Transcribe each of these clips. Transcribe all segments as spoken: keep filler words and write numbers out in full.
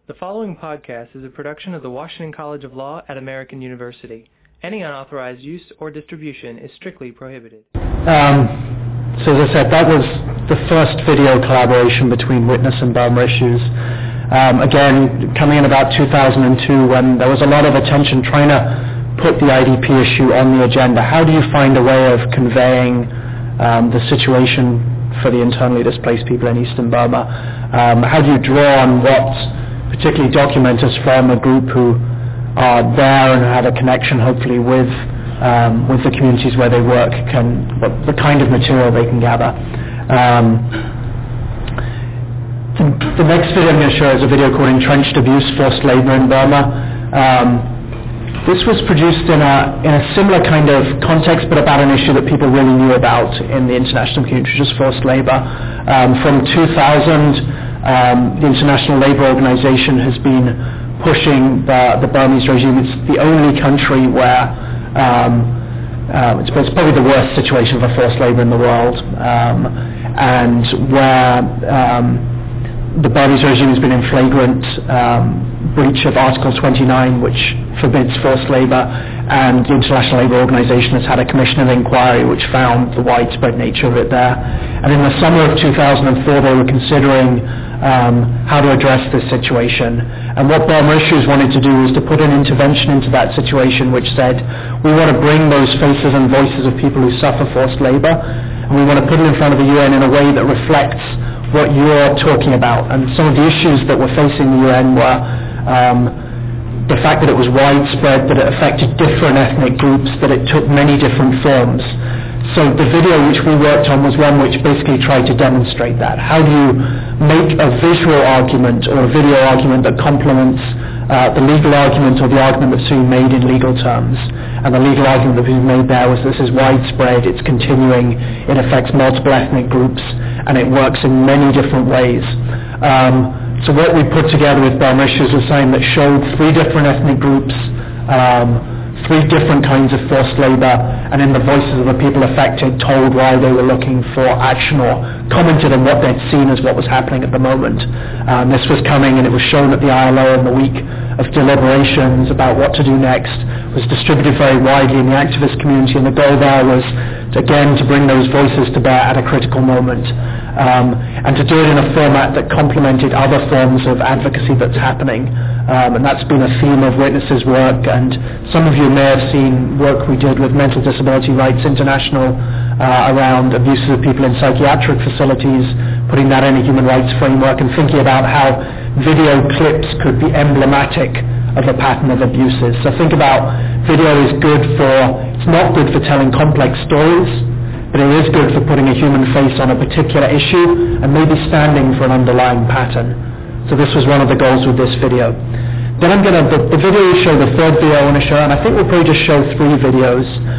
The following podcast is a production of the Washington College of Law at American University. Any unauthorized use or distribution is strictly prohibited. Um, so as I said, that was the first video collaboration between Witness and Burma Issues. Um, again, coming in about two thousand two, when there was a lot of attention trying to put the I D P issue on the agenda. How do you find a way of conveying um, the situation for the internally displaced people in Eastern Burma? Um, how do you draw on what particularly documenters from a group who are there and have a connection hopefully with um, with the communities where they work, can what, the kind of material they can gather. Um, the, the next video I'm going to show is a video called Entrenched Abuse, Forced Labour in Burma. Um, this was produced in a, in a similar kind of context, but about an issue that people really knew about in the international community, which is forced labour. Um, from two thousand, um, the International Labour Organization has been pushing the, the Burmese regime. It's the only country where um, uh, it's, it's probably the worst situation for forced labour in the world, um, and where um, the Burmese regime has been in flagrant um, breach of Article twenty-nine, which forbids forced labour, and the International Labour Organization has had a commission of inquiry which found the widespread nature of it there. And in the summer of two thousand four, they were considering um, how to address this situation. And what Burma Issues wanted to do was to put an intervention into that situation which said, we want to bring those faces and voices of people who suffer forced labour, and we want to put it in front of the U N in a way that reflects what you're talking about. And some of the issues that were facing the U N were um, the fact that it was widespread, that it affected different ethnic groups, that it took many different forms. So the video which we worked on was one which basically tried to demonstrate that. How do you make a visual argument or a video argument that complements uh, the legal argument or the argument that's being made in legal terms? And the legal argument that was made there was this is widespread, it's continuing, it affects multiple ethnic groups, and it works in many different ways. Um, so what we put together with Burma Issues was something that showed three different ethnic groups, um, three different kinds of forced labour, and in the voices of the people affected told why they were looking for action or commented on what they'd seen as what was happening at the moment. Um, this was coming and it was shown at the I L O in the week of deliberations about what to do next. It was distributed very widely in the activist community, and the goal there was to, again to bring those voices to bear at a critical moment, um, and to do it in a format that complemented other forms of advocacy that's happening. Um, and that's been a theme of Witness's work, and some of you may have seen work we did with Mental Disability Rights International uh, around abuses of people in psychiatric facilities, putting that in a human rights framework and thinking about how video clips could be emblematic of a pattern of abuses. So think about video is good for, it's not good for telling complex stories, but it is good for putting a human face on a particular issue and maybe standing for an underlying pattern. So this was one of the goals with this video. Then I'm going to, the, the video will show the third video I want to show, and I think we'll probably just show three videos.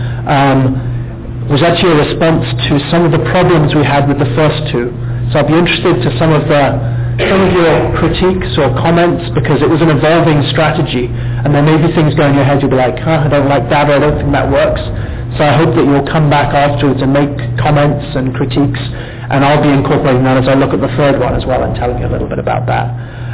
Um, was actually a response to some of the problems we had with the first two. So I'd be interested to some of the, some of your critiques or comments, because it was an evolving strategy, and there may be things going in your head you'll be like, huh, I don't like that, or I don't think that works. So I hope that you'll come back afterwards and make comments and critiques, and I'll be incorporating that as I look at the third one as well and telling you a little bit about that.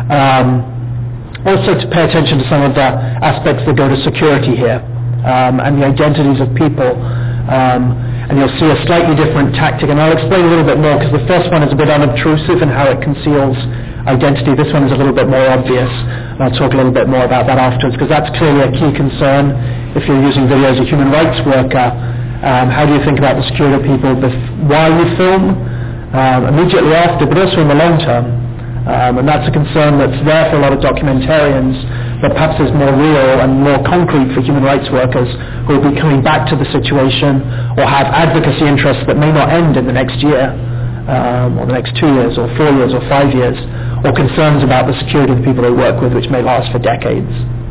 Um, also to pay attention to some of the aspects that go to security here, um, and the identities of people, um, and you'll see a slightly different tactic, and I'll explain a little bit more, because the first one is a bit unobtrusive in how it conceals identity. This one is a little bit more obvious, and I'll talk a little bit more about that afterwards, because that's clearly a key concern if you're using video as a human rights worker. Um, how do you think about the security of people bef- while you film, um, immediately after, but also in the long term? Um, and that's a concern that's there for a lot of documentarians, but perhaps is more real and more concrete for human rights workers who will be coming back to the situation or have advocacy interests that may not end in the next year, um, or the next two years or four years or five years, or concerns about the security of the people they work with, which may last for decades.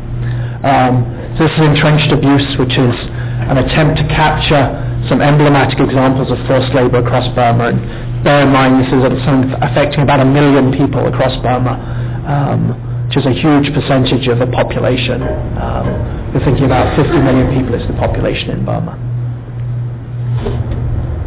Um, so this is Entrenched Abuse, which is an attempt to capture some emblematic examples of forced labour across Burma. And bear in mind, this is something affecting about a million people across Burma, um, which is a huge percentage of the population. Um, we're thinking about fifty million people is the population in Burma.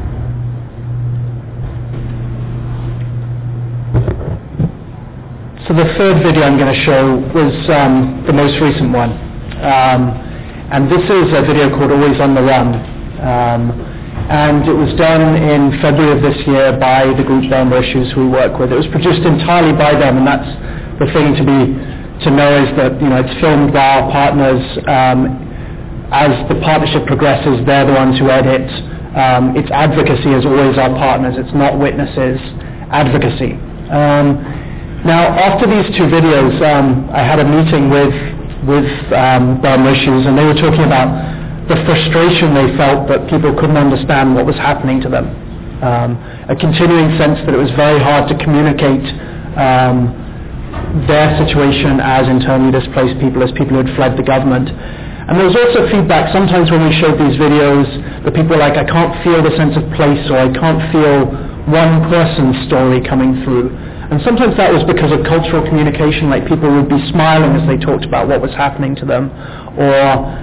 So So the third video I'm going to show was um, the most recent one. Um, and this is a video called Always on the Run. Um, and it was done in February of this year by the group Burma Issues who we work with. It was produced entirely by them, and that's the thing to be to know is that, you know, it's filmed by our partners. Um, as the partnership progresses, they're the ones who edit. Um, its advocacy is always our partners. It's not witnesses. Advocacy. Um, now, after these two videos, um, I had a meeting with with um, Burma Issues, and they were talking about the frustration they felt that people couldn't understand what was happening to them. Um, a continuing sense that it was very hard to communicate um, their situation as internally displaced people, as people who had fled the government. And there was also feedback sometimes when we showed these videos that people were like, I can't feel the sense of place, or I can't feel one person's story coming through. And sometimes that was because of cultural communication, like people would be smiling as they talked about what was happening to them, or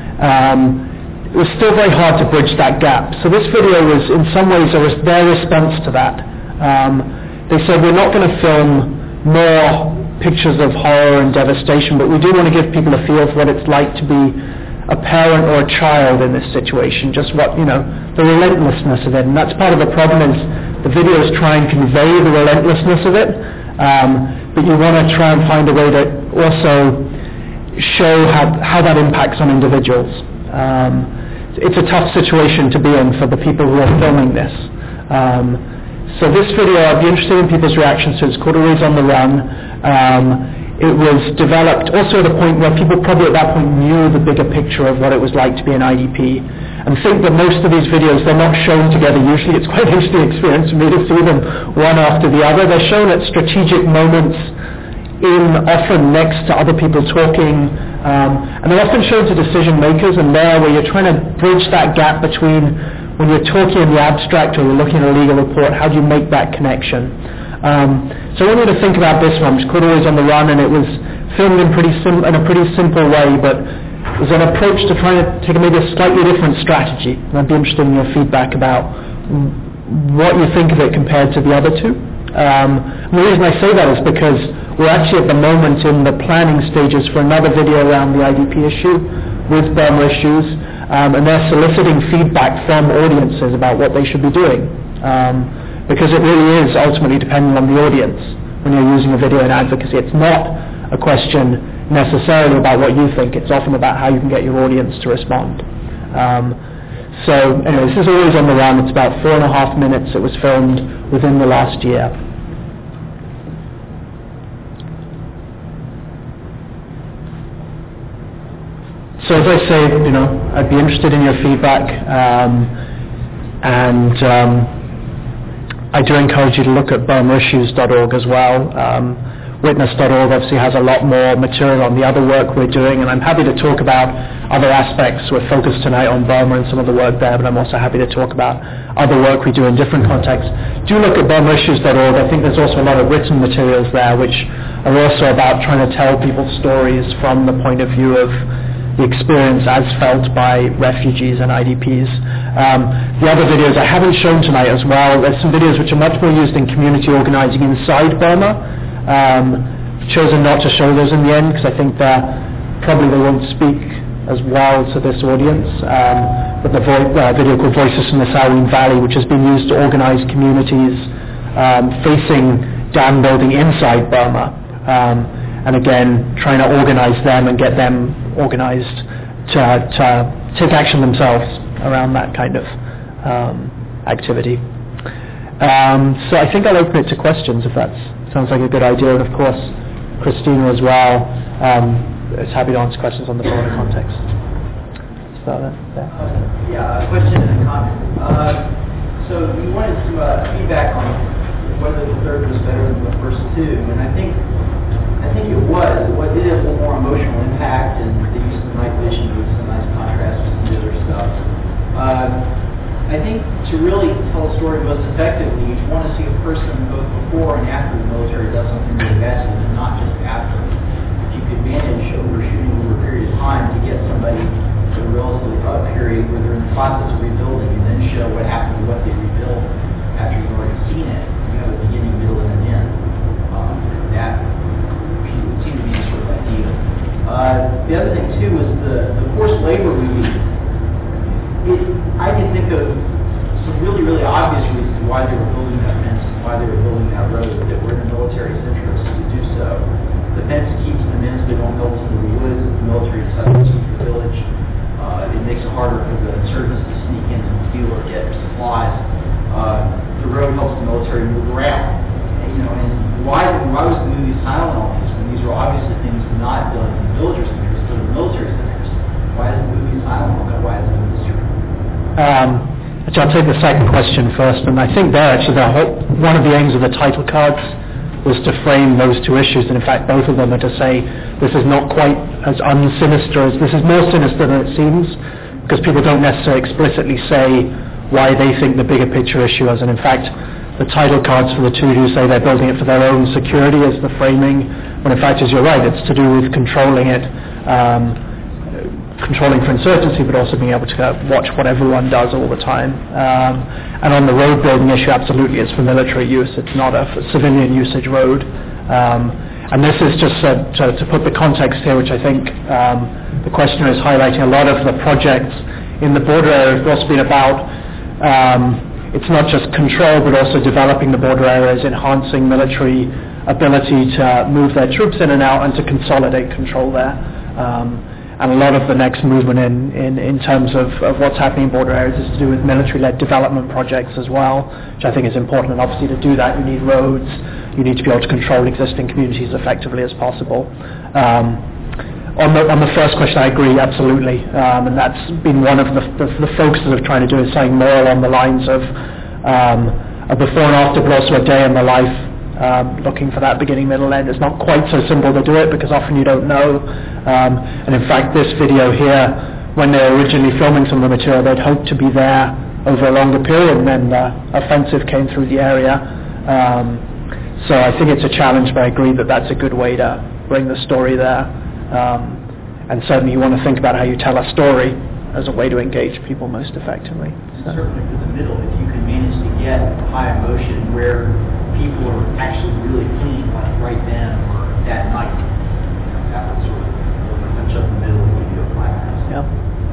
um, it was still very hard to bridge that gap. So this video was, in some ways, was their response to that. Um, they said, we're not going to film more pictures of horror and devastation, but we do want to give people a feel for what it's like to be a parent or a child in this situation, just what, you know, the relentlessness of it. And that's part of the problem is the videos try and convey the relentlessness of it, um, but you want to try and find a way to also show how, how that impacts on individuals. Um, it's a tough situation to be in for the people who are filming this. Um, so this video, I'd be interested in people's reactions to it. It's called Always on the Run. Um, it was developed also at a point where people probably at that point knew the bigger picture of what it was like to be an I D P. And think that most of these videos, they're not shown together usually. It's quite an interesting experience for me to see them one after the other. They're shown at strategic moments, in often next to other people talking, um, and they're often shown to decision makers, and there where you're trying to bridge that gap between when you're talking in the abstract or you're looking at a legal report, how do you make that connection? Um, so I want you to think about this one. It's called Always on the Run, and it was filmed in, pretty sim- in a pretty simple way, but it was an approach to trying to take maybe a slightly different strategy. And I'd be interested in your feedback about what you think of it compared to the other two. Um, and the reason I say that is because we're actually at the moment in the planning stages for another video around the I D P issue with Burma Issues, um, and they're soliciting feedback from audiences about what they should be doing. Um, because it really is ultimately dependent on the audience when you're using a video in advocacy. It's not a question necessarily about what you think. It's often about how you can get your audience to respond. Um, so anyway, this is Always on the Run. It's about four and a half minutes. It was filmed within the last year. So as I say, you know, I'd be interested in your feedback, um, and um, I do encourage you to look at burma issues dot org as well. Um, Witness dot org obviously has a lot more material on the other work we're doing, and I'm happy to talk about other aspects. We're focused tonight on Burma and some of the work there, but I'm also happy to talk about other work we do in different contexts. Do look at burma issues dot org. I think there's also a lot of written materials there which are also about trying to tell people's stories from the point of view of the experience as felt by refugees and I D Ps. Um, the other videos I haven't shown tonight as well, there's some videos which are much more used in community organizing inside Burma. Um, chosen not to show those in the end because I think that probably they won't speak as well to this audience. Um, but the vo- uh, video called Voices from the Salween Valley, which has been used to organize communities um, facing dam building inside Burma. Um, and again, trying to organize them and get them organized to, to take action themselves around that kind of um, activity. Um, so I think I'll open it to questions if that sounds like a good idea. And of course, Christina as well um, is happy to answer questions on the broader context. Start there. Uh, yeah, a question and a comment. Uh, so we wanted some uh, feedback on whether the third was better than the first two, and I think I think it was. What did have a little more emotional impact, and the use of the night vision with some nice contrast with some of the other stuff. Uh, I think to really tell a story most effectively, you want to see a person both before and after the military does something really bad, and not just after. If you could manage overshooting over a period of time to get somebody to a relatively up period where they're in the process of rebuilding, and then show what happened to what they rebuilt after you've already seen it, you have a beginning, middle, and an end. Um, that Uh, the other thing too was the, the forced labor we used. It, I can think of some really, really obvious reasons why they were building that fence and why they were building that road that were in the military's interest to do so. The fence keeps them in so they don't go into the woods. The military decides to keep the village. Uh, it makes it harder for the insurgents to sneak into the field or get supplies. Uh, the road helps the military move around. And, you know, and why, why was the movie silent on these when these were obviously things not done in the villagers' interest, but in the military's interest? Why is the movie silent on that? Why is it a mystery? Um, so I'll take the second question first, and I think there actually the whole, one of the aims of the title cards was to frame those two issues, and in fact both of them are to say this is not quite as unsinister as, this is more sinister than it seems, because people don't necessarily explicitly say why they think the bigger picture issue is, and in fact the title cards for the two do say they're building it for their own security as the framing, when in fact, as you're right, it's to do with controlling it, um, controlling for insurgency, but also being able to uh, watch what everyone does all the time. Um, and on the road building issue, absolutely, it's for military use. It's not a f- civilian usage road. Um, and this is just uh, to, to put the context here, which I think um, the questioner is highlighting. A lot of the projects in the border area have also been about, um, it's not just control, but also developing the border areas, enhancing military ability to move their troops in and out and to consolidate control there. Um, And a lot of the next movement in, in, in terms of, of what's happening in border areas is to do with military-led development projects as well, which I think is important. And obviously to do that, you need roads. You need to be able to control existing communities effectively as possible. Um, on, the, on the first question, I agree, absolutely. Um, and that's been one of the, the, the focuses of trying to do is something more along the lines of um, a before and after, but also a day in the life. Um, looking for that beginning, middle, end. It's not quite so simple to do it because often you don't know. Um, and in fact, this video here, when they were originally filming some of the material, they'd hoped to be there over a longer period, and then the offensive came through the area. Um, so I think it's a challenge, but I agree that that's a good way to bring the story there. Um, and certainly you want to think about how you tell a story as a way to engage people most effectively. So. Certainly for the middle, if you can manage to get high emotion where people are actually really feeling like right then or that night, that would sort of punch up the middle and give you a climax. Yeah.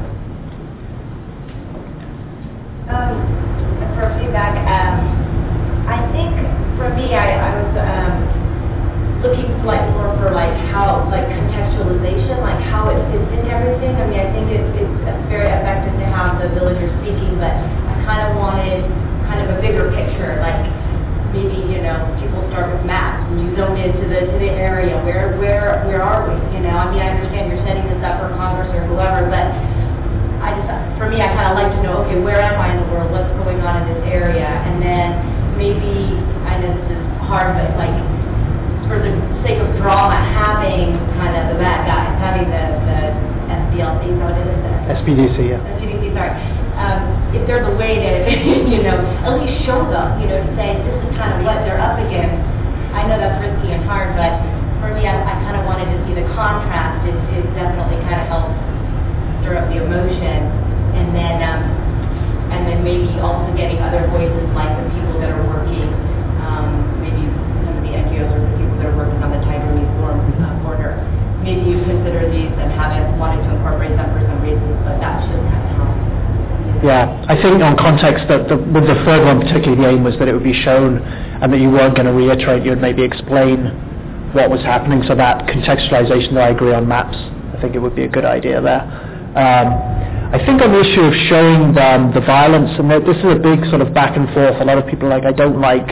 Um, for feedback, um, I think for me, I, I was um, looking like more for like how, like contextualization, like how it fits into everything. I mean, I think it, it's very effective to have the villagers speaking, but I kind of wanted kind of a bigger picture, like maybe, you know, people start with maps and you zone into the to the area. Where where where are we? You know, I mean, I understand you're setting this up for Congress or whoever, but I just, for me, I kind of like to know, okay, where am I in the world? What's going on in this area? And then maybe, I know this is hard, but like for the sake of drama, having kind of the bad guys, having the the S B L C, is that what it is? S P D C, yeah. S P D C, sorry. Um, if there's a way to, you know, at least show them, you know, to say this is kind of what they're up against. I know that's risky and hard, but for me, I, I kind of wanted to see the contrast. It, it definitely kind of helps stir up the emotion, and then, um, and then maybe also getting other voices like the people that are working, um, maybe some of the N G Os or the people that are working on the Tiger Reform uh, border. Maybe you consider these and haven't wanted to incorporate them for some reasons, but that should kind of help. Yeah, I think on context that the, with the third one particularly the aim was that it would be shown and that you weren't going to reiterate, you would maybe explain what was happening, so that contextualization that I agree on maps, I think it would be a good idea there. Um, I think on the issue of showing um, the violence, and this is a big sort of back and forth, a lot of people are like, I don't like,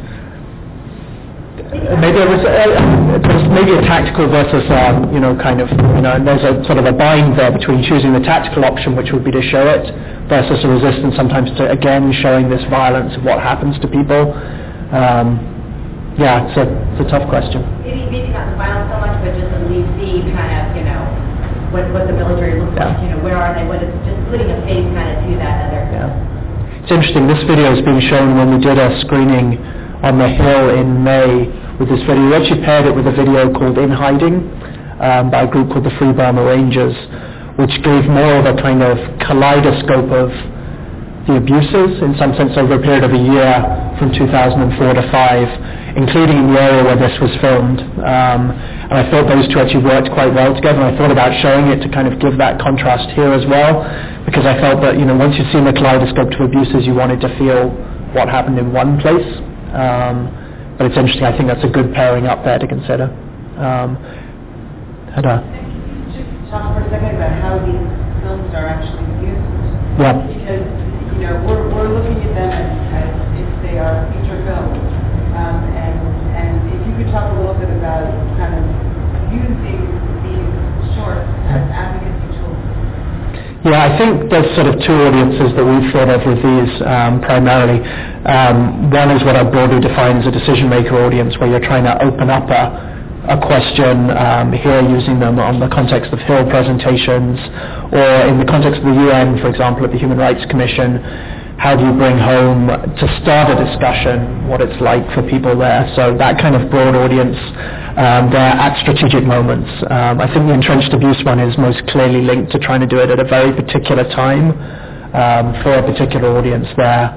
maybe it was, uh, it was maybe a tactical versus, um, you know, kind of, you know, and there's a sort of a bind there between choosing the tactical option, which would be to show it, versus a resistance sometimes to, again, showing this violence of what happens to people. Um, yeah, it's a, it's a tough question. Maybe, maybe not the violence so much, but just at least see kind of, you know, what, what the military looks Yeah. like, you know, where are they, what is, just putting a face kind of to that other. Yeah. It's interesting, this video is being shown when we did a screening on the Hill in May with this video. We actually paired it with a video called In Hiding um, by a group called the Free Burma Rangers, which gave more of a kind of kaleidoscope of the abuses, in some sense over a period of a year from two thousand four to five. including in the area where this was filmed. Um, and I thought those two actually worked quite well together, and I thought about showing it to kind of give that contrast here as well, because I felt that, you know, once you've seen the kaleidoscope of abuses, you wanted to feel what happened in one place. Um, but it's interesting, I think that's a good pairing up there to consider. Um, and, uh, just talk for a second about how these films are actually used. Yeah. Because, you know, we're, we're looking at them as, as if they are feature films. Um, and, and if you could talk a little bit about kind of using these shorts as advocacy tools. Yeah, I think there's sort of two audiences that we've thought of with these um, primarily. Um, one is what I broadly define as a decision-maker audience, where you're trying to open up a a question, um, here using them on the context of Hill presentations, or in the context of the U N, for example, at the Human Rights Commission. How do you bring home, to start a discussion, what it's like for people there? So that kind of broad audience, um, they're at strategic moments. Um, I think the entrenched abuse one is most clearly linked to trying to do it at a very particular time um, for a particular audience there.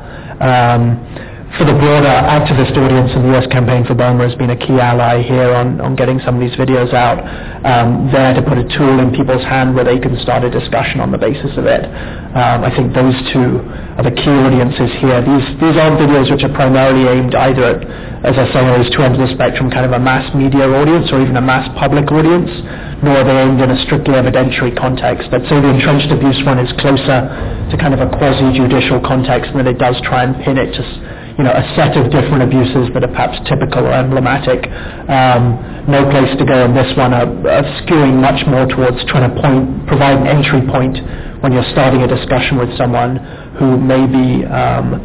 Um, For the broader activist audience, and the U S Campaign for Burma has been a key ally here on, on getting some of these videos out, um, there to put a tool in people's hand where they can start a discussion on the basis of it. Um, I think those two are the key audiences here. These these aren't videos which are primarily aimed either at, as I say, those two ends of the spectrum, kind of a mass media audience or even a mass public audience, nor are they aimed in a strictly evidentiary context. I'd say the entrenched abuse one is closer to kind of a quasi-judicial context, and that it does try and pin it to, you know, a set of different abuses that are perhaps typical or emblematic. Um, no place to go in this one, are, are skewing much more towards trying to point, provide an entry point when you're starting a discussion with someone who may be um,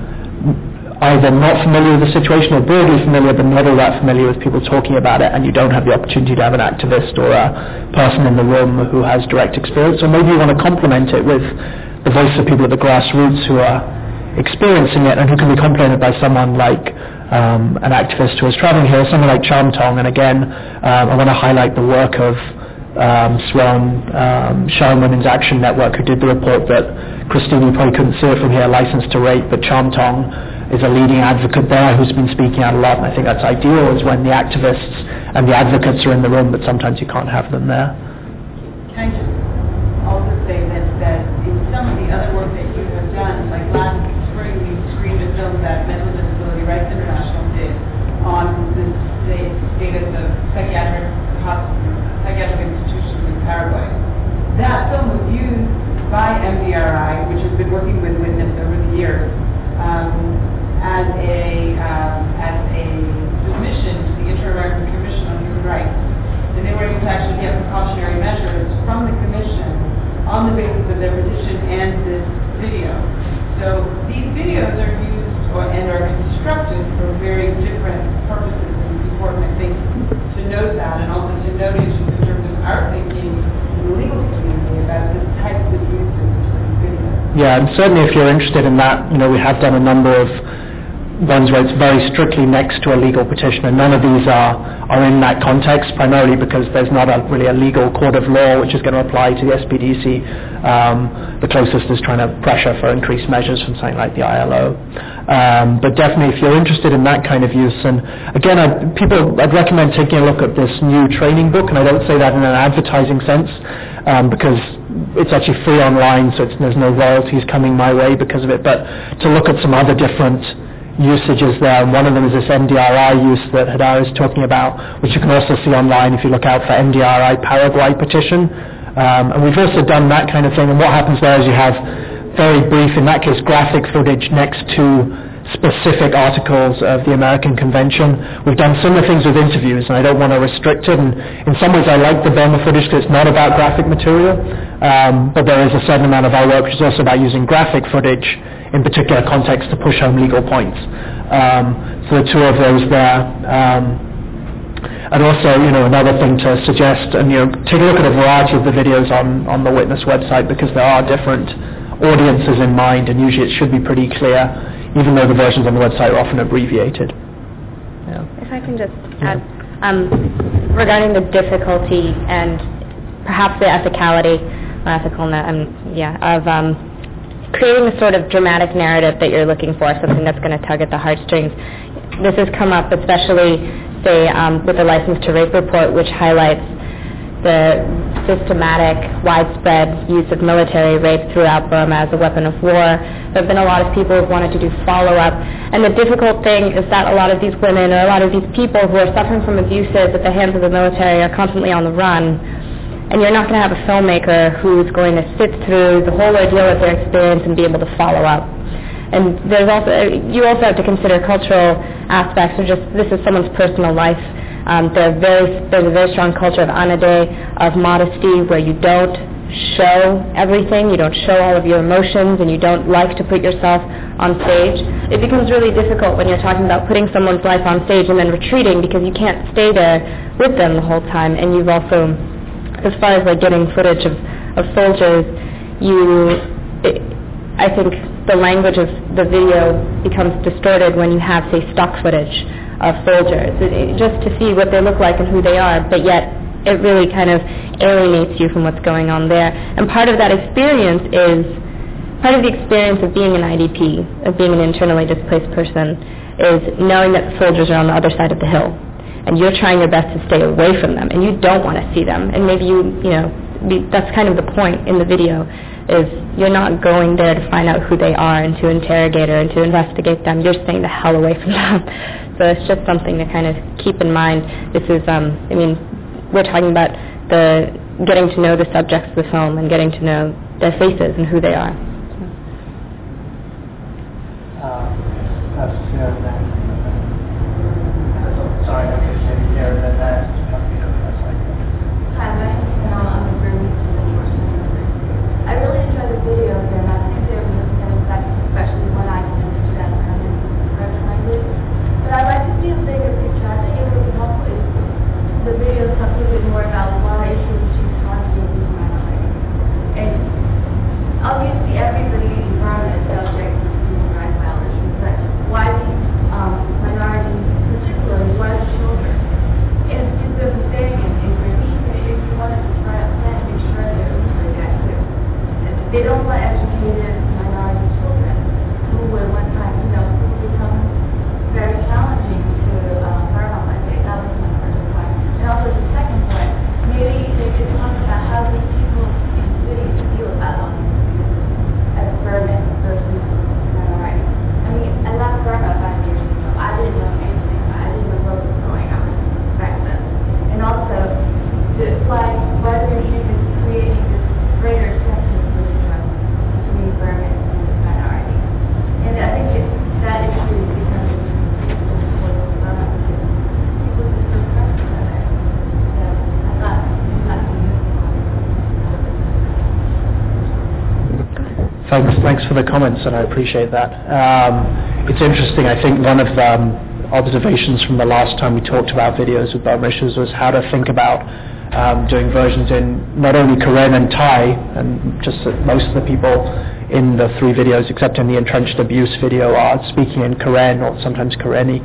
either not familiar with the situation or broadly familiar, but not all that familiar with people talking about it, and you don't have the opportunity to have an activist or a person in the room who has direct experience, or maybe you want to complement it with the voice of people at the grassroots who are experiencing it and who can be complemented by someone like um, an activist who is traveling here, someone like Cham Tong. And again, um, I want to highlight the work of um, Swan um, Sharon Women's Action Network, who did the report that Christine, you probably couldn't see it from here, License to Rape, but Cham Tong is a leading advocate there who's been speaking out a lot, and I think that's ideal, is when the activists and the advocates are in the room, but sometimes you can't have them there. Can I just also say that, that in some of the other work that you have done, like last spring we screened a film that Mental Disability Rights International did on the status of psychiatric hospitals, psychiatric institutions in Paraguay. That film was used by M D R I, which has been working with Witness over the years, um, as a um, as a submission to the Inter-American Commission on Human Rights. And they were able to actually get precautionary measures from the Commission on the basis of their petition and this video. So these videos are used or, and are constructed for very different purposes, and it's important, I think, to note that, and also to note issues in terms of our thinking in the legal community about the types of uses for these videos. Yeah, and certainly if you're interested in that, you know, we have done a number of ones where it's very strictly next to a legal petition, and none of these are, are in that context, primarily because there's not a, really a legal court of law which is going to apply to the S P D C. Um, the closest is trying to pressure for increased measures from something like the I L O. Um, but definitely if you're interested in that kind of use, and again, I'd, people, I'd recommend taking a look at this new training book, and I don't say that in an advertising sense, um, because it's actually free online, so it's, there's no royalties coming my way because of it, but to look at some other different usages there, and one of them is this M D R I use that Hadar is talking about, which you can also see online if you look out for M D R I Paraguay petition. Um, and we've also done that kind of thing, and what happens there is you have very brief, in that case, graphic footage next to specific articles of the American Convention. We've done similar things with interviews, and I don't want to restrict it, and in some ways I like the Burma footage because it's not about graphic material, um, but there is a certain amount of our work which is also about using graphic footage in particular context to push home legal points. Um, so the two of those there. Um, and also, you know, another thing to suggest, and you know, take a look at a variety of the videos on, on the Witness website, because there are different audiences in mind, and usually it should be pretty clear, even though the versions on the website are often abbreviated. Yeah. If I can just add, um, regarding the difficulty and perhaps the ethicality, ethical, um, yeah, of um, creating the sort of dramatic narrative that you're looking for, something that's going to tug at the heartstrings. This has come up especially, say, um, with the License to Rape report, which highlights the systematic, widespread use of military rape throughout Burma as a weapon of war. There have been a lot of people who've wanted to do follow-up, and the difficult thing is that a lot of these women or a lot of these people who are suffering from abuses at the hands of the military are constantly on the run, and you're not going to have a filmmaker who's going to sit through the whole ordeal of their experience and be able to follow up. And there's also, you also have to consider cultural aspects, or just this is someone's personal life. Um, there's, very, there's a very strong culture of anade, of modesty, where you don't show everything, you don't show all of your emotions, and you don't like to put yourself on stage. It becomes really difficult when you're talking about putting someone's life on stage and then retreating, because you can't stay there with them the whole time. And you've also, as far as like getting footage of, of soldiers, you, it, I think the language of the video becomes distorted when you have, say, stock footage of soldiers, it, it, just to see what they look like and who they are, but yet it really kind of alienates you from what's going on there. And part of that experience is, part of the experience of being an I D P, of being an internally displaced person, is knowing that soldiers are on the other side of the hill, and you're trying your best to stay away from them, and you don't want to see them, and maybe you, you know, be, that's kind of the point in the video, is you're not going there to find out who they are and to interrogate or and to investigate them. You're staying the hell away from them. So it's just something to kind of keep in mind. This is, um, I mean, we're talking about the getting to know the subjects of the film and getting to know their faces and who they are. Uh, that's, uh, that. Sorry, I guess maybe here and then there. Hi, my name is Pamela. I'm a Burmese I really enjoyed the videos, and I think they were making an effect, especially when I can understand Burmese language. But I'd like to see a bigger picture. I think it would be helpful if the videos talk a little bit more about why issues she's talking to these minorities. And obviously, everybody in Burma is subject to human rights violations, but why these um, minorities, particularly, why the children? And it's just a mistake in Burmese, if you wanted to try out that, make sure they're doing that too. They don't want educated minority children who will one time, you know, who become very challenging to uh, Burma one day. That was my first point. And also the second point, maybe they could talk about how these people in cities feel about us as Burman versus minorities. I mean, I left Burma five years ago. I didn't know anything. I didn't know what was going on back then. And also, the, like, whether even creating this greater sense of Burman and minority. And I think it, that issue is becoming difficult for Burma because people just so pressed about it. So I thought that would be useful. Thanks, thanks for the comments, and I appreciate that. Um, it's interesting. I think one of the um, observations from the last time we talked about videos with Burma issues was how to think about um, doing versions in not only Karen and Thai, and just that most of the people in the three videos, except in the entrenched abuse video, are speaking in Karen or sometimes Kareni,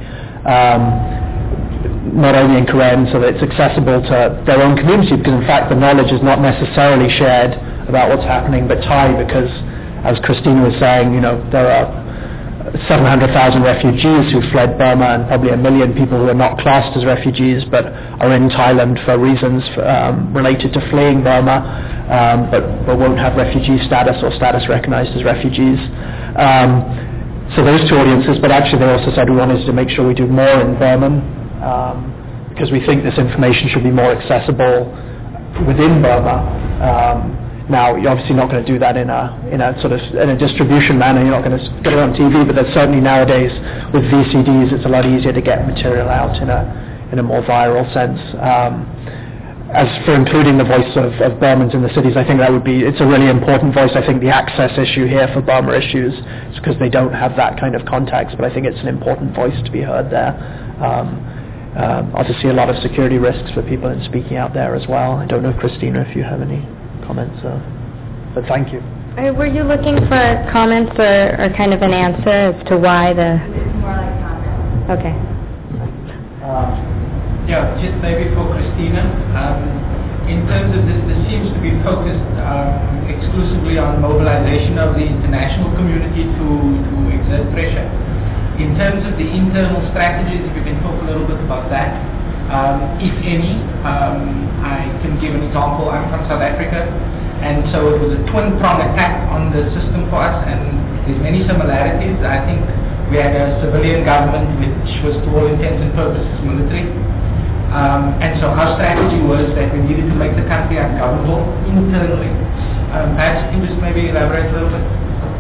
um, not only in Karen, so that it's accessible to their own community, because in fact the knowledge is not necessarily shared about what's happening, but Thai, because as Christina was saying, you know, there are seven hundred thousand refugees who fled Burma, and probably a million people who are not classed as refugees but are in Thailand for reasons um, related to fleeing Burma, um, but, but won't have refugee status or status recognized as refugees. Um, so those two audiences, but actually they also said we wanted to make sure we do more in Burman, um, because we think this information should be more accessible within Burma. Um, Now, you're obviously not going to do that in a in a sort of in a distribution manner. You're not going to get it on T V, but there's certainly nowadays with V C Ds, it's a lot easier to get material out in a in a more viral sense. Um, as for including the voice of, of Burmans in the cities, I think that would be it's a really important voice. I think the access issue here for Burma issues is because they don't have that kind of context, but I think it's an important voice to be heard there. Um, um, obviously, a lot of security risks for people in speaking out there as well. I don't know, Christina, if you have any comments, uh, but thank you. Uh, were you looking for comments or, or kind of an answer as to why the... It's more like comments. Okay. Um, yeah, just maybe for Christina, um, in terms of this, this seems to be focused um, exclusively on mobilization of the international community to, to exert pressure. In terms of the internal strategies, if you can talk a little bit about that, um, if any. Um, I can give an example. I'm from South Africa, and so it was a twin-prong attack on the system for us, and there's many similarities. I think we had a civilian government which was to all intents and purposes military. Um, and so our strategy was that we needed to make the country ungovernable internally. Um, perhaps you can just maybe elaborate a little bit.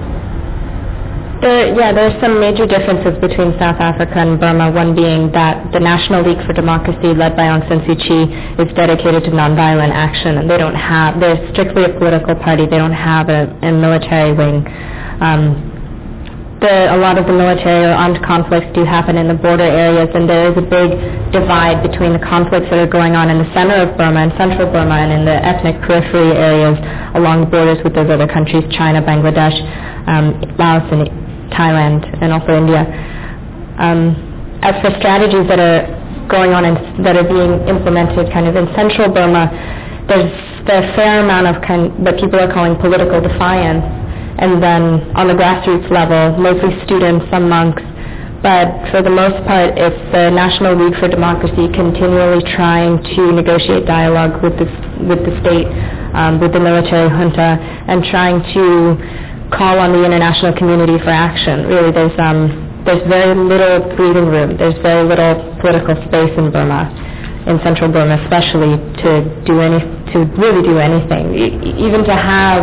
There, yeah, there are some major differences between South Africa and Burma, one being that the National League for Democracy, led by Aung San Suu Kyi, is dedicated to nonviolent action, and they don't have, they're strictly a political party, they don't have a, a military wing. Um, the, a lot of the military or armed conflicts do happen in the border areas, and there is a big divide between the conflicts that are going on in the center of Burma and central Burma and in the ethnic periphery areas along the borders with those other countries, China, Bangladesh, um, Laos, and Thailand, and also India. Um, as for strategies that are going on and that are being implemented kind of in central Burma, there's a fair amount of kind what people are calling political defiance, and then on the grassroots level, mostly students, some monks, but for the most part, it's the National League for Democracy continually trying to negotiate dialogue with the, with the state, um, with the military junta, and trying to call on the international community for action. Really, there's um, there's very little breathing room. There's very little political space in Burma, in central Burma especially, to do any to really do anything. E- even to have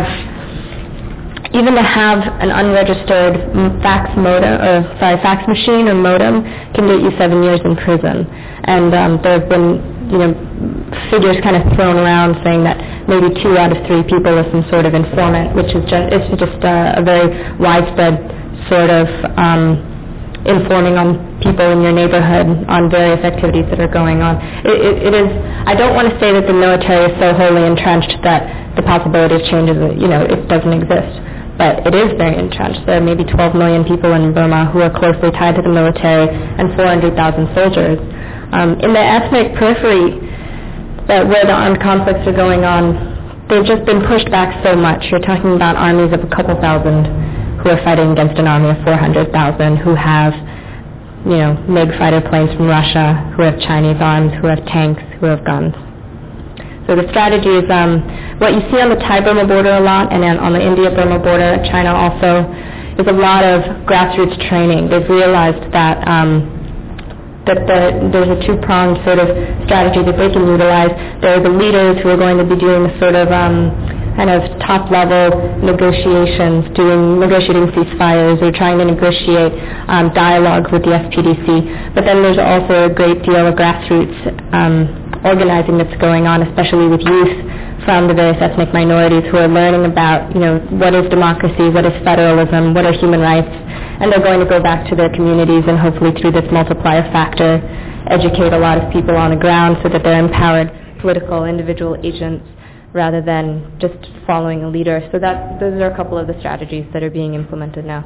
even to have an unregistered fax modem or sorry fax machine or modem can get you seven years in prison. And um, there have been you know figures kind of thrown around saying that maybe two out of three people are some sort of informant, which is just, it's just a, a very widespread sort of um, informing on people in your neighborhood on various activities that are going on. It, it, it is. I don't want to say that the military is so wholly entrenched that the possibility of change is, you know, it doesn't exist. But it is very entrenched. There are maybe twelve million people in Burma who are closely tied to the military and four hundred thousand soldiers. Um, in the ethnic periphery, that where the armed conflicts are going on, they've just been pushed back so much. You're talking about armies of a couple thousand who are fighting against an army of four hundred thousand who have, you know, MiG fighter planes from Russia, who have Chinese arms, who have tanks, who have guns. So the strategy is um, what you see on the Thai-Burma border a lot, and then on the India-Burma border, China also, is a lot of grassroots training. They've realized that um, that the, there's a two-pronged sort of strategy that they can utilize. There are the leaders who are going to be doing the sort of um, kind of top-level negotiations, doing negotiating ceasefires or trying to negotiate um, dialogue with the S P D C. But then there's also a great deal of grassroots um, organizing that's going on, especially with youth from the various ethnic minorities who are learning about, you know, what is democracy, what is federalism, what are human rights, and they're going to go back to their communities and hopefully through this multiplier factor educate a lot of people on the ground so that they're empowered political individual agents rather than just following a leader. So that those are a couple of the strategies that are being implemented now.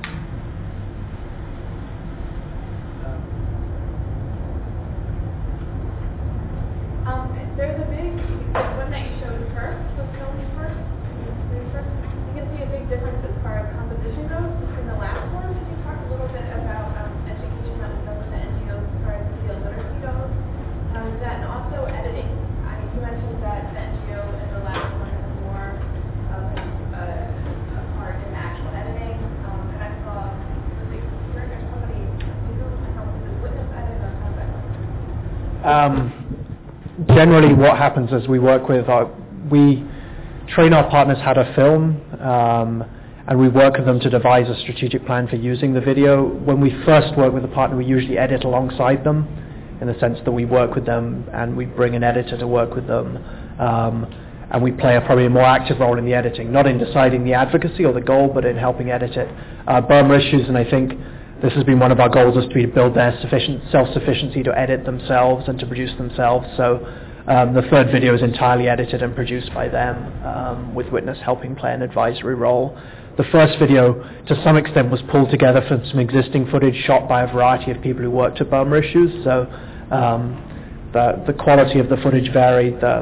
Um, generally what happens as we work with our, we train our partners how to film, um, and we work with them to devise a strategic plan for using the video. When we first work with a partner, we usually edit alongside them, in the sense that we work with them and we bring an editor to work with them, um, and we play a probably a more active role in the editing, not in deciding the advocacy or the goal, but in helping edit it. Uh, Burma Issues, and I think this has been one of our goals, is to be to build their sufficient self-sufficiency to edit themselves and to produce themselves. So um, the third video is entirely edited and produced by them, um, with Witness helping play an advisory role. The first video, to some extent, was pulled together from some existing footage shot by a variety of people who worked at Burma Issues. So um, the, the quality of the footage varied, the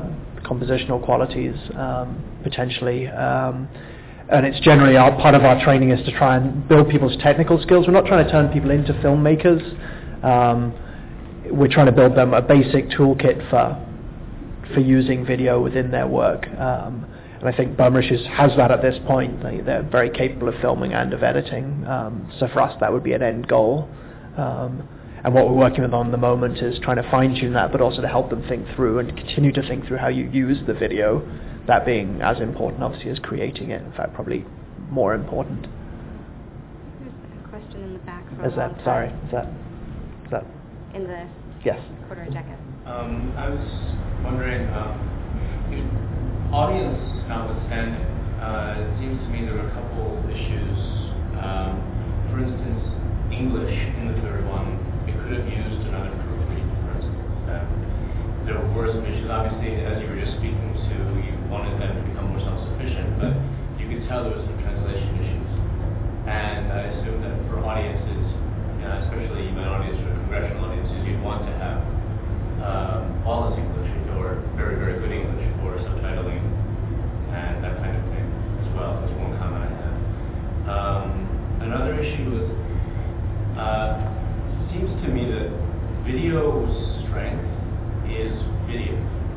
compositional qualities um, potentially. Um, and it's generally our, part of our training is to try and build people's technical skills. We're not trying to turn people into filmmakers. Um, we're trying to build them a basic toolkit for for using video within their work. Um, and I think Burma Issues has that at this point. They, they're very capable of filming and of editing. Um, so for us, that would be an end goal. Um, and what we're working with on the moment is trying to fine-tune that, but also to help them think through and continue to think through how you use the video, that being as important, obviously, as creating it. In fact, probably more important. There's a question in the back from Is that, sorry, is that, is that? In the Yes. corduroy jacket. Um, I was wondering, um, if audience notwithstanding, uh, it seems to me there were a couple issues. Um, for instance, English in the third one, it could have used another proofread, for instance. Um, there were some issues, obviously, as you were just speaking to, you wanted them to become more self-sufficient, but you could tell there was some translation issues. And I assume that for audiences, you know, especially even audiences for congressional audiences, you'd want to have um, flawless English or very, very good English for subtitling and that kind of thing as well. That's one comment I have. Um, another issue is, uh, seems to me that video's strength is video,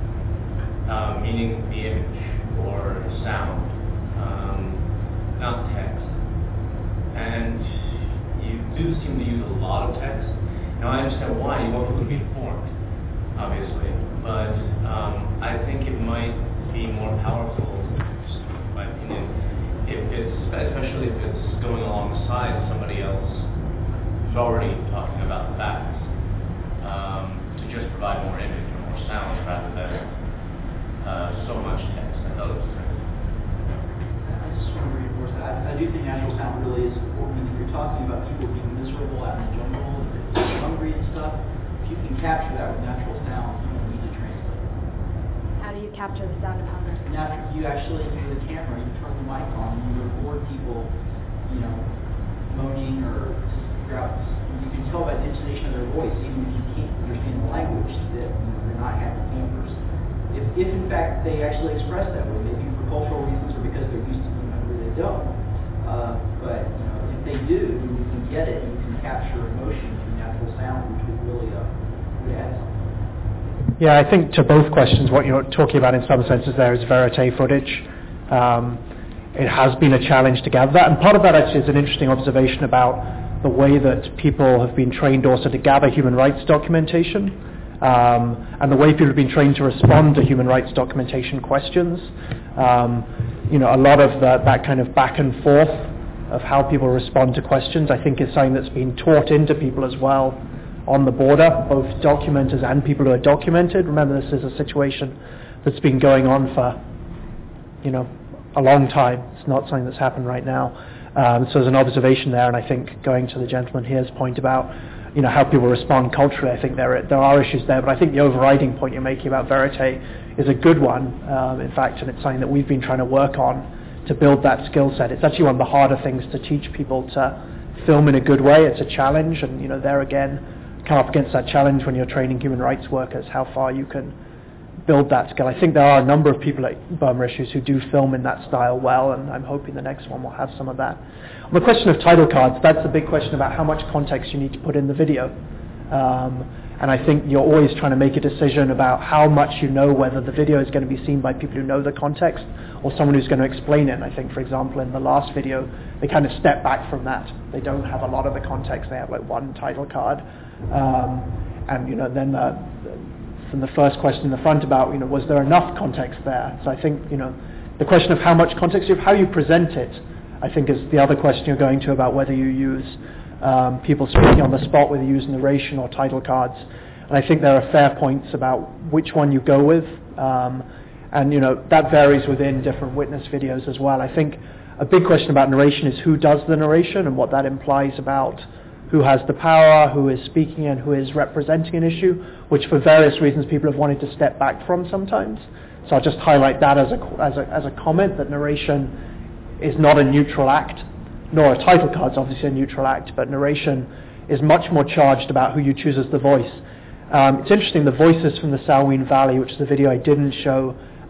uh, meaning the image or sound, um, not text. And you do seem to use a lot of text. Now I understand why, you want people to be informed, obviously, but um, I think it might be more powerful, just in my opinion, if it's, especially if it's going alongside somebody else who's already talking about the facts, um, to just provide more image or more sound rather than uh, so much text. I thought it was great. I just want to reinforce that. I, I do think natural sound really is important. If you're talking about people being miserable out in the jungle, if they're hungry and stuff, if you can capture that with natural sound, you don't need to translate. How do you capture the sound of hunger? Natural, you actually, through the camera, you turn the mic on and you record people, you know, moaning or just figure out, you can tell by the intonation of their voice, even if you can't understand the language, that you know, they're not happy campers. If, if in fact they actually express that way, maybe for cultural reasons or because they're used to being hungry, they don't. Uh, but you know, if they do, you can get it, you can capture emotion through natural sound, which would really uh, would add something. Yeah, I think to both questions, what you're talking about in some senses there is verite footage. Um, it has been a challenge to gather that, and part of that actually is an interesting observation about the way that people have been trained also to gather human rights documentation, um, and the way people have been trained to respond to human rights documentation questions. Um, you know, a lot of the, that kind of back and forth of how people respond to questions, I think, is something that's been taught into people as well on the border, both documenters and people who are documented. Remember, this is a situation that's been going on for, you know, a long time. It's not something that's happened right now. Um, so there's an observation there, and I think going to the gentleman here's point about, you know, how people respond culturally, I think there are, there are issues there, but I think the overriding point you're making about verite is a good one, um, in fact, and it's something that we've been trying to work on to build that skill set. It's actually one of the harder things to teach people to film in a good way. It's a challenge, and, you know, there again, come up against that challenge when you're training human rights workers, how far you can build that skill. I think there are a number of people at Burma Issues who do film in that style well, and I'm hoping the next one will have some of that. On the question of title cards, that's a big question about how much context you need to put in the video. Um, and I think you're always trying to make a decision about how much you know, whether the video is going to be seen by people who know the context or someone who's going to explain it. And I think, for example, in the last video, they kind of step back from that. They don't have a lot of the context. They have like one title card. Um, and, you know, then uh, from the first question in the front about, you know, was there enough context there? So I think, you know, the question of how much context you have, how you present it, I think is the other question you're going to about whether you use um, people speaking on the spot, whether you use narration or title cards. And I think there are fair points about which one you go with. Um, and, you know, that varies within different witness videos as well. I think a big question about narration is who does the narration and what that implies about who has the power, who is speaking and who is representing an issue, which for various reasons people have wanted to step back from sometimes. So I'll just highlight that as a, as a, as a comment, that narration is not a neutral act, nor a title card's obviously a neutral act, but narration is much more charged about who you choose as the voice. Um, it's interesting, the voices from the Salween Valley, which is a video I didn't show,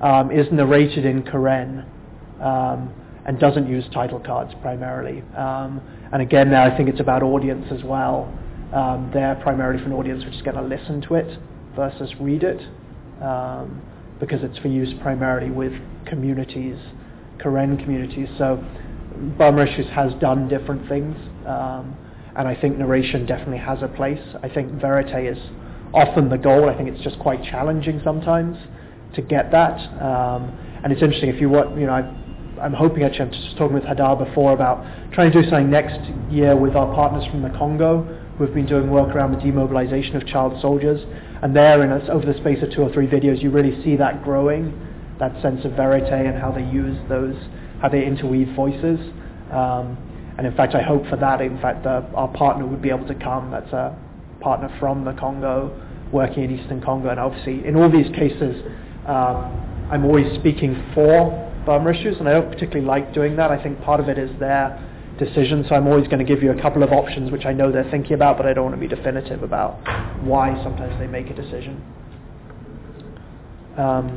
um, is narrated in Karen um, and doesn't use title cards primarily. Um, and again, there I think it's about audience as well. Um, they're primarily for an audience which is going to listen to it versus read it, um, because it's for use primarily with communities, Karen communities. So Burma Issues has done different things, um, and I think narration definitely has a place. I think verite is often the goal. I think it's just quite challenging sometimes to get that. Um, and it's interesting, if you want, you know, I, I'm hoping, actually, I'm just talking with Hadar before about trying to do something next year with our partners from the Congo, who've been doing work around the demobilization of child soldiers. And there, in a, over the space of two or three videos, you really see that growing, that sense of verite and how they use those, how they interweave voices. Um, and in fact, I hope for that, in fact, uh, our partner would be able to come. That's a partner from the Congo, working in Eastern Congo. And obviously, in all these cases, um, I'm always speaking for Burma Issues, and I don't particularly like doing that. I think part of it is their decision, so I'm always going to give you a couple of options which I know they're thinking about, but I don't want to be definitive about why sometimes they make a decision. Um,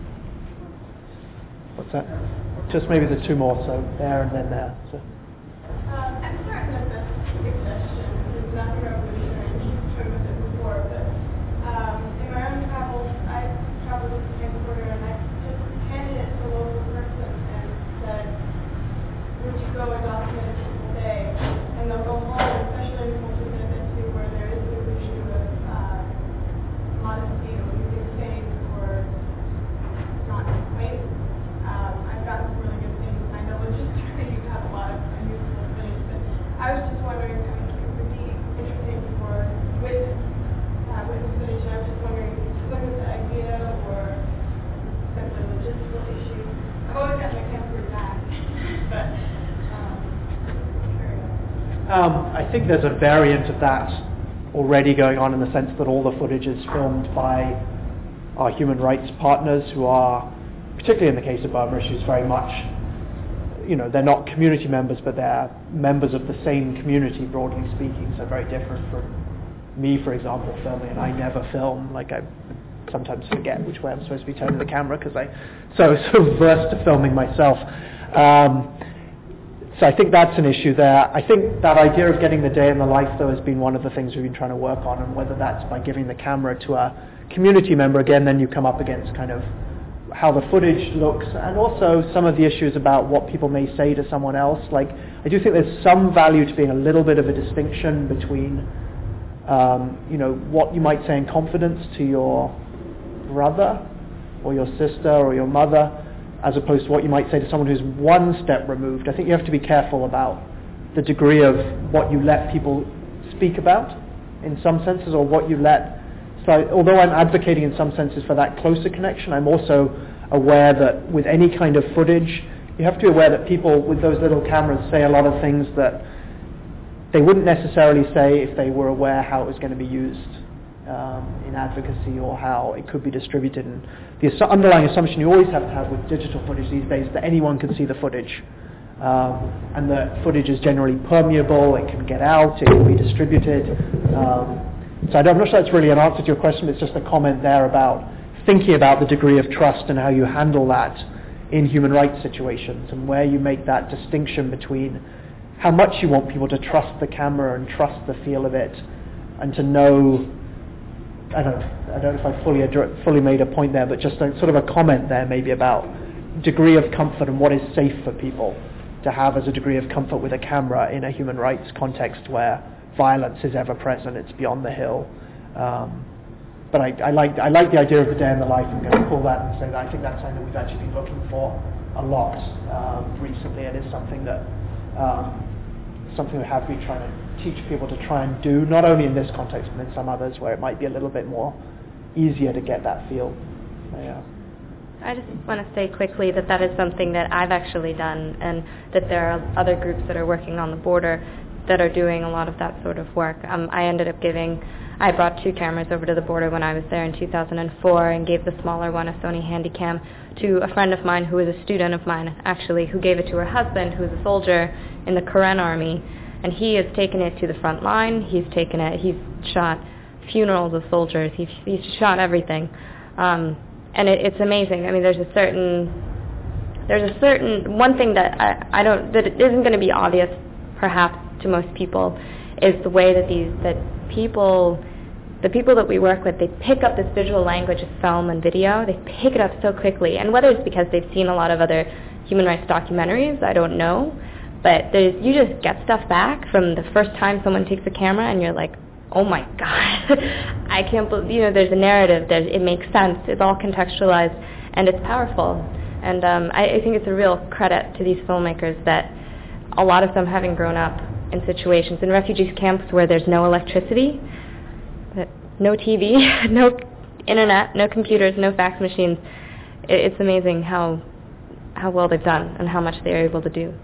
what's that? Just maybe the two more, so there and then there. So. Um, I'm starting with a suggestion. It's not revolutionary. You've heard of it before, but um, in my own travels, I traveled with the same border, and I just handed it to a local person and said, would you go and document a typical day? And they'll go home, especially in the cultures that I've been to where there is this issue of uh, modesty or using things or not complaining. Um, I've gotten some really good things. I know logistically you have a lot of unuseful things, but I was just wondering, I mean, it would be interesting for witness, uh, witness footage, and I was just wondering if you look at the idea or simply a logistical issue. I've always got my camcorder back, but Um, I think there's a variant of that already going on, in the sense that all the footage is filmed by our human rights partners, who are, particularly in the case of Burma Issues, very much, you know, they're not community members, but they're members of the same community, broadly speaking, so very different from me, for example, filming, and I never film. Like, I sometimes forget which way I'm supposed to be turning the camera, because I'm so, so versed to filming myself. Um, So I think that's an issue there. I think that idea of getting the day in the life, though, has been one of the things we've been trying to work on, and whether that's by giving the camera to a community member, again, then you come up against kind of how the footage looks, and also some of the issues about what people may say to someone else. Like, I do think there's some value to being a little bit of a distinction between, um, you know, what you might say in confidence to your brother or your sister or your mother, as opposed to what you might say to someone who's one step removed. I think you have to be careful about the degree of what you let people speak about, in some senses, or what you let... So although I'm advocating in some senses for that closer connection, I'm also aware that with any kind of footage, you have to be aware that people with those little cameras say a lot of things that they wouldn't necessarily say if they were aware how it was going to be used Um, in advocacy, or how it could be distributed. And the assu- underlying assumption you always have to have with digital footage these days is that anyone can see the footage, um, and that footage is generally permeable, it can get out, it can be distributed. Um, so I don't, I'm not sure that's really an answer to your question, it's just a comment there about thinking about the degree of trust and how you handle that in human rights situations, and where you make that distinction between how much you want people to trust the camera and trust the feel of it, and to know... I don't, I don't know if I fully adre- fully made a point there, but just a, sort of a comment there maybe about degree of comfort and what is safe for people to have as a degree of comfort with a camera in a human rights context where violence is ever present, it's beyond the hill. Um, but I, I like I like the idea of the day in the life. I'm going to pull that and say that I think that's something that we've actually been looking for a lot um, recently, and is something that um, something we have been trying to teach people to try and do, not only in this context, but in some others where it might be a little bit more easier to get that feel. So, yeah. I just want to say quickly that that is something that I've actually done, and that there are other groups that are working on the border that are doing a lot of that sort of work. Um, I ended up giving, I brought two cameras over to the border when I was there in two thousand four, and gave the smaller one, a Sony Handycam, to a friend of mine who is a student of mine, actually, who gave it to her husband, who is a soldier in the Karen Army. And he has taken it to the front line. He's taken it, he's shot funerals of soldiers. He's, he's shot everything. Um, and it, it's amazing. I mean, there's a certain, there's a certain, one thing that I, I don't, that it isn't going to be obvious, perhaps, to most people, is the way that these, that people, the people that we work with, they pick up this visual language of film and video, they pick it up so quickly, and whether it's because they've seen a lot of other human rights documentaries, I don't know, but there's, you just get stuff back from the first time someone takes a camera, and you're like, oh my God, I can't believe, you know, there's a narrative, there's, it makes sense, it's all contextualized, and it's powerful. And um, I, I think it's a real credit to these filmmakers that a lot of them having grown up in situations, in refugee camps where there's no electricity, no T V, no internet, no computers, no fax machines. It, it's amazing how how well they've done and how much they're able to do.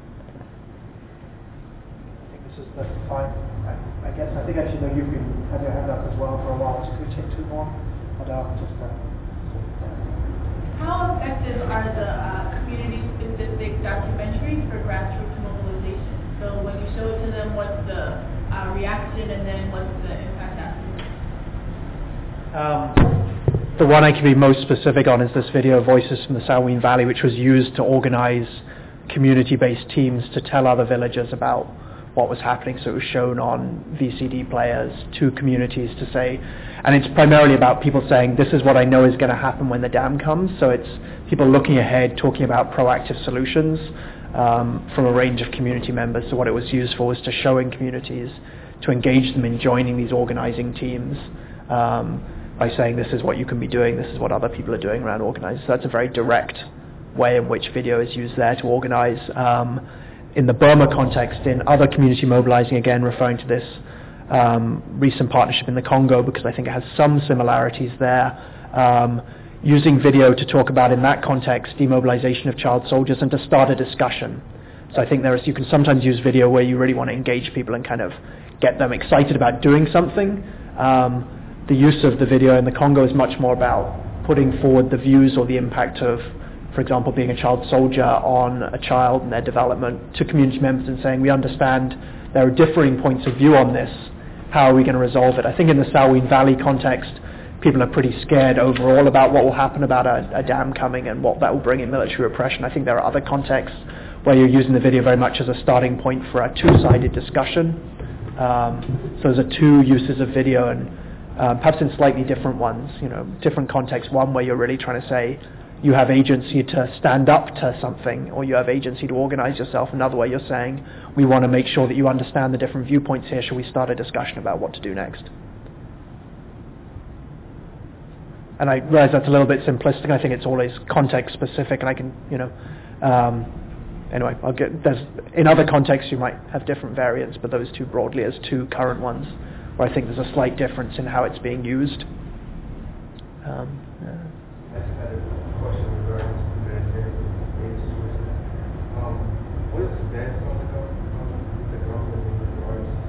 I think this is the time. I, I guess I think actually know you've been had your hand up as well for a while. So could we take two more? But um, just. Uh, How effective are the uh, community-specific documentaries for grassroots mobilization? So when you show it to them, what's the uh, reaction, and then what's the impact afterwards? Um, the one I can be most specific on is this video, Voices from the Salween Valley, which was used to organize community-based teams to tell other villagers about what was happening. So it was shown on V C D players to communities to say, and it's primarily about people saying, this is what I know is going to happen when the dam comes. So it's people looking ahead, talking about proactive solutions um, from a range of community members. So what it was used for was to showing communities, to engage them in joining these organizing teams um, by saying, this is what you can be doing, this is what other people are doing around organizing. So that's a very direct way in which video is used there to organize. Um, in the Burma context, in other community mobilizing, again referring to this um, recent partnership in the Congo, because I think it has some similarities there, um, using video to talk about, in that context, demobilization of child soldiers and to start a discussion. So I think there is, you can sometimes use video where you really want to engage people and kind of get them excited about doing something. Um, the use of the video in the Congo is much more about putting forward the views or the impact of, for example, being a child soldier on a child and their development to community members and saying, we understand there are differing points of view on this. How are we going to resolve it? I think in the Salween Valley context, people are pretty scared overall about what will happen about a, a dam coming and what that will bring in military repression. I think there are other contexts where you're using the video very much as a starting point for a two-sided discussion. Um, so those are two uses of video, and uh, perhaps in slightly different ones, you know, different contexts. One where you're really trying to say, you have agency to stand up to something, or you have agency to organize yourself. Another way you're saying, we want to make sure that you understand the different viewpoints here. Shall we start a discussion about what to do next? And I realize that's a little bit simplistic. I think it's always context specific, and I can, you know, um, anyway, I'll get, there's, in other contexts you might have different variants, but those two broadly as two current ones, where I think there's a slight difference in how it's being used. Um, yeah. What is the stance on the government, the government with regards to,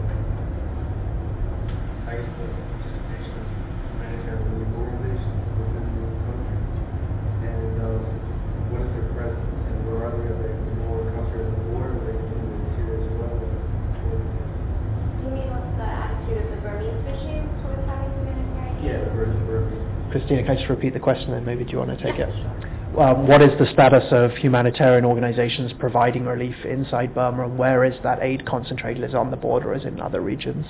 uh, I guess, the participation of humanitarian relief organizations within the country? And um, what is their presence? And where are they? Are they more closer to the border? Are they moving here as well? You mean what's the attitude of the Burmese regime towards having humanitarian aid? Yeah, the Burmese. Christina, can I just repeat the question, and maybe do you want to take it? Um, what is the status of humanitarian organizations providing relief inside Burma, and where is that aid concentrated? Is it on the border or is it in other regions?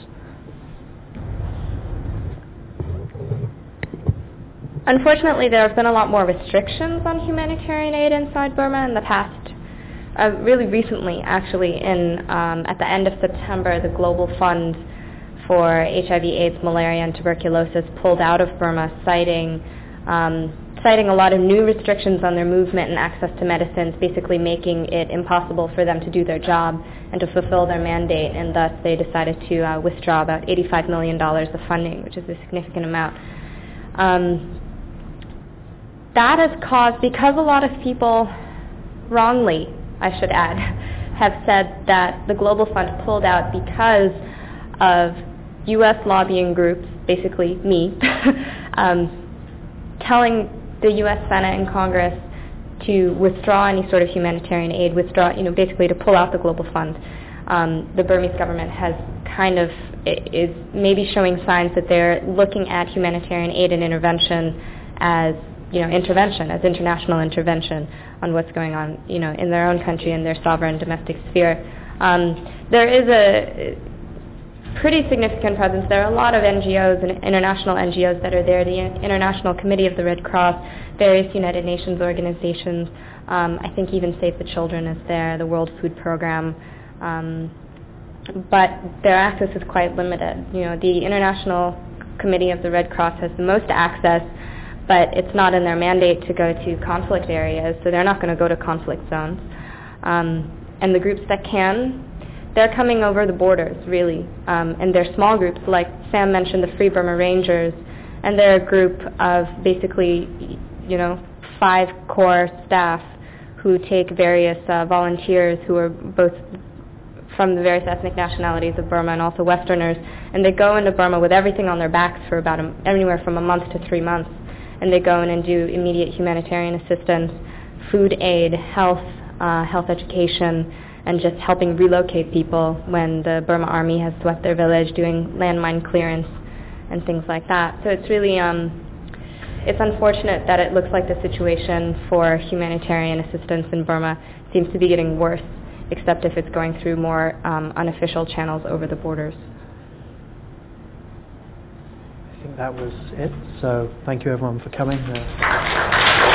Unfortunately, there have been a lot more restrictions on humanitarian aid inside Burma in the past. Uh, really recently, actually, in um, at the end of September, the Global Fund for H I V AIDS, malaria, and tuberculosis pulled out of Burma, citing um, citing a lot of new restrictions on their movement and access to medicines, basically making it impossible for them to do their job and to fulfill their mandate, and thus they decided to uh, withdraw about eighty-five million dollars of funding, which is a significant amount. Um, that has caused, because a lot of people, wrongly, I should add, have said that the Global Fund pulled out because of U S lobbying groups, basically me, um, telling the U S Senate and Congress to withdraw any sort of humanitarian aid, withdraw, you know, basically to pull out the Global Fund. Um, the Burmese government has kind of, is maybe showing signs that they're looking at humanitarian aid and intervention as you know, intervention, as international intervention on what's going on, you know, in their own country, in their sovereign domestic sphere. Um, there is a pretty significant presence. There are a lot of N G Os and international N G Os that are there, the International Committee of the Red Cross, various United Nations organizations, um, I think even Save the Children is there, the World Food Program, um, but their access is quite limited. You know, the International Committee of the Red Cross has the most access, but it's not in their mandate to go to conflict areas, so they're not going to go to conflict zones. Um, and the groups that can, they're coming over the borders, really, um, and they're small groups, like Sam mentioned, the Free Burma Rangers, and they're a group of basically, you know, five core staff who take various uh, volunteers who are both from the various ethnic nationalities of Burma and also Westerners, and they go into Burma with everything on their backs for about a, anywhere from a month to three months, and they go in and do immediate humanitarian assistance, food aid, health, uh, health education, and just helping relocate people when the Burma Army has swept their village, doing landmine clearance and things like that. So it's really, um, it's unfortunate that it looks like the situation for humanitarian assistance in Burma seems to be getting worse, except if it's going through more um, unofficial channels over the borders. I think that was it. So thank you everyone for coming. Uh,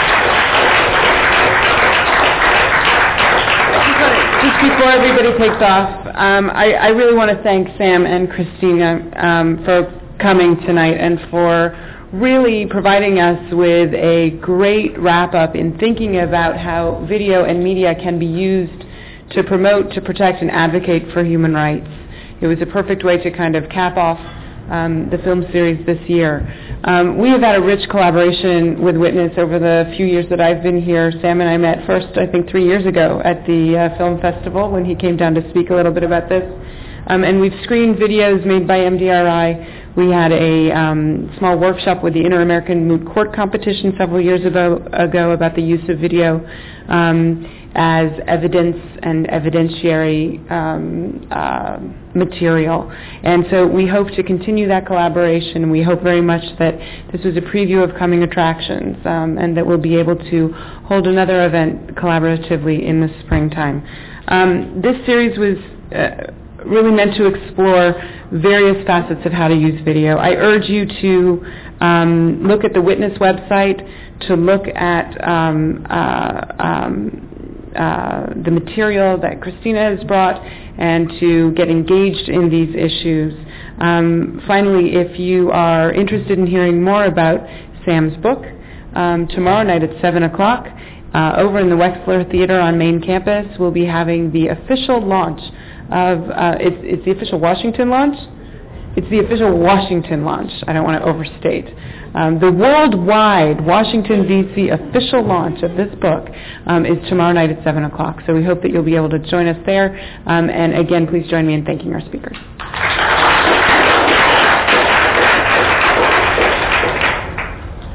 Just before everybody takes off, um, I, I really want to thank Sam and Christina um, for coming tonight and for really providing us with a great wrap-up in thinking about how video and media can be used to promote, to protect, and advocate for human rights. It was a perfect way to kind of cap off um, the film series this year. Um, we have had a rich collaboration with Witness over the few years that I've been here. Sam and I met first, I think, three years ago at the uh, film festival when he came down to speak a little bit about this. Um, and we've screened videos made by M D R I. We had a um, small workshop with the Inter-American Moot Court competition several years ago, ago about the use of video um, as evidence and evidentiary um, uh, material. And so we hope to continue that collaboration. We hope very much that this was a preview of coming attractions um, and that we'll be able to hold another event collaboratively in the springtime. Um, this series was uh, really meant to explore various facets of how to use video. I urge you to um, look at the Witness website, to look at um, uh, um, uh, the material that Christina has brought, and to get engaged in these issues. Um, finally, if you are interested in hearing more about Sam's book, um, tomorrow night at seven o'clock, uh, over in the Wexler Theater on main campus, we'll be having the official launch of, uh, it's, it's the official Washington launch? It's the official Washington launch. I don't want to overstate. Um, the worldwide Washington, D C official launch of this book um, is tomorrow night at seven o'clock. So we hope that you'll be able to join us there. Um, and again, please join me in thanking our speakers.